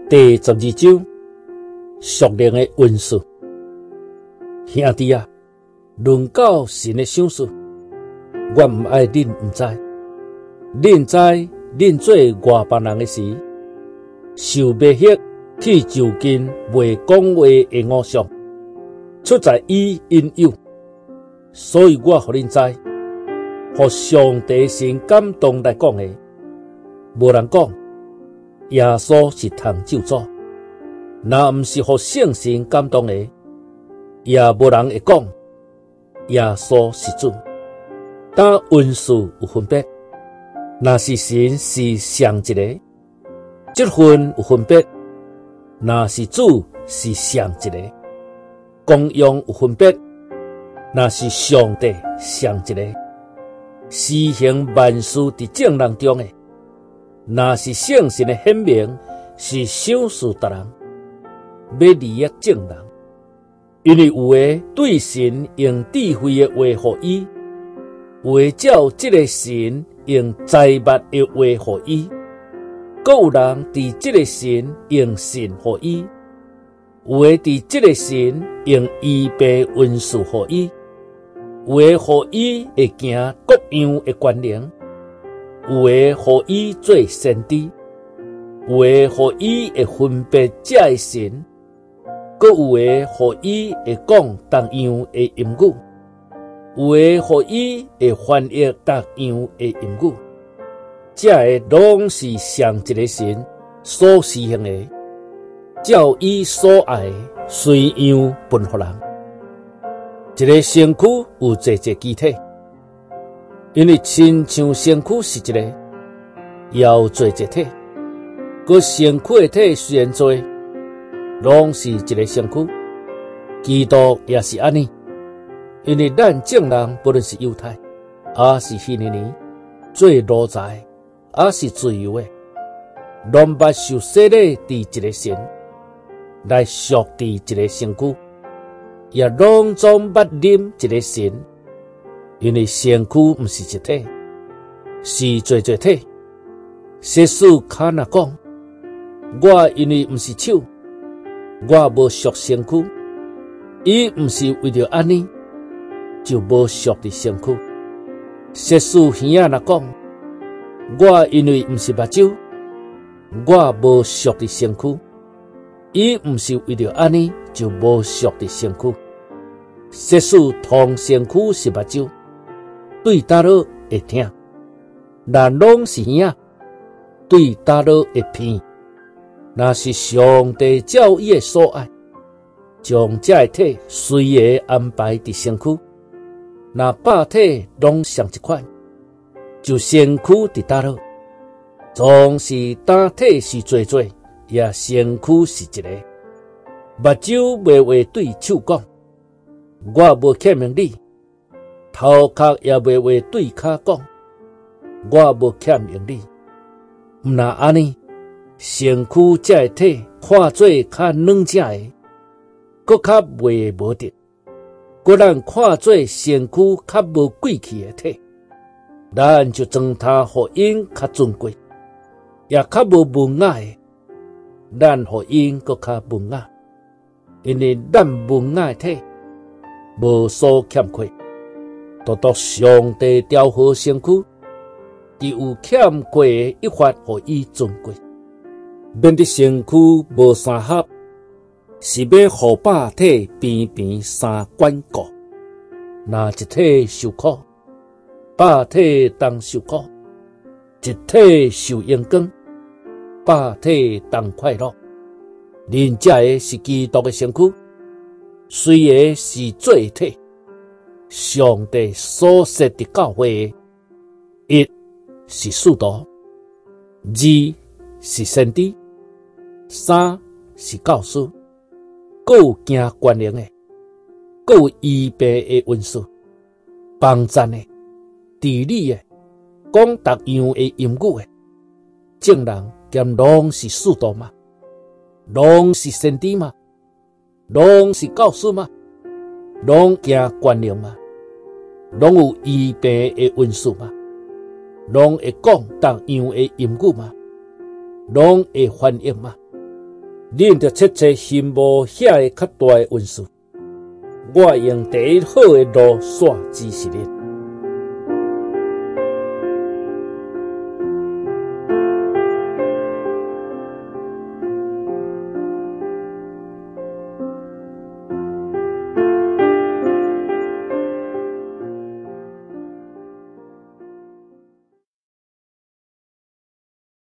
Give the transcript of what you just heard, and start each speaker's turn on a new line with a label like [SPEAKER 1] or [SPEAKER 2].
[SPEAKER 1] 第12章属灵的运势。兄弟啊，论到神的赏赐，我唔爱恁唔知，恁知恁做外邦人的时，受灭血去就近未讲话的偶像，出在伊因有，所以我互恁知，互上帝神感动来讲的，无人讲耶稣是通救主，若毋是互圣神感动的，也无人会讲耶稣是主。但运势有分别，若是神是上一个，这份有分别；若是主是上一个，功用有分别；若是上帝上一个，施行万事伫正人中的。若是圣神的显明，是赏赐达人，要利益正人。因为有的对神用智慧的话予伊，有的照这个神用财物的话予伊，搁有人伫这个神用神予伊，有的伫这个神用医病运势予伊，有的予伊会行各样的关联。有的予伊做先知，有的予伊会分别这的神，搁有的予伊会讲各样的音语，有的予伊会翻译各样的音语。这的拢是上一个神所施行的，照伊所爱随样分予人。一个身躯有侪机体。因为亲像身躯是一个，也有做一体。个身躯的体虽然多，拢是一个身躯。基督也是安尼，因为咱正人不论是犹太，还是希利尼，做奴才，还是自由的，拢捌受洗礼伫一个神，来属伫一个身躯，也拢总捌啉一个神。因为身躯毋是一体，是做体。耶稣卡那讲，我因为毋是手，我无属身躯，伊毋是为着安尼，就无属伫身躯。耶稣耳仔那讲，我因为毋是目睭，我无属伫身躯，伊毋是为着安尼，就无属伫身躯。耶稣同身躯是目睭。对叨落会听，若拢是耳仔，对叨落会偏。若是上帝照伊的所爱，将这个体随意安排伫身躯，若百体拢相一款，就身躯伫叨落，总是单体是做，也身躯是一个。目睭袂话对手讲，我无欠命你。头壳也袂话对脚讲，我无欠用你。毋若安尼，身躯这个体看做较软正的，搁较袂无得；搁咱看做身躯较无贵气的体，咱就装它互因较尊贵，也较无文雅的，咱互因搁较文雅，因为咱文雅的体无所欠缺。独独上帝调和身躯，只有欠缺的一法，互伊尊贵。免得身躯无三合，是要互百体边边三管顾。若一体受苦，百体当受苦；一体受阳光，百体当快乐。恁这个是基督的身躯，虽然是做体。上帝所设的教会，一是使徒，二是先知，三是教师，各有行关联的，各有医病的运势，帮赞的，治理的，讲各样的音语的，正人兼拢是使徒嘛，拢是先知嘛，拢是教师嘛。拢行关联嘛，拢有医病的运势嘛，拢会讲各样的音语嘛，拢会翻译嘛， 恁着切切心无遐个较大的运势。我会用第一好的路线指示恁。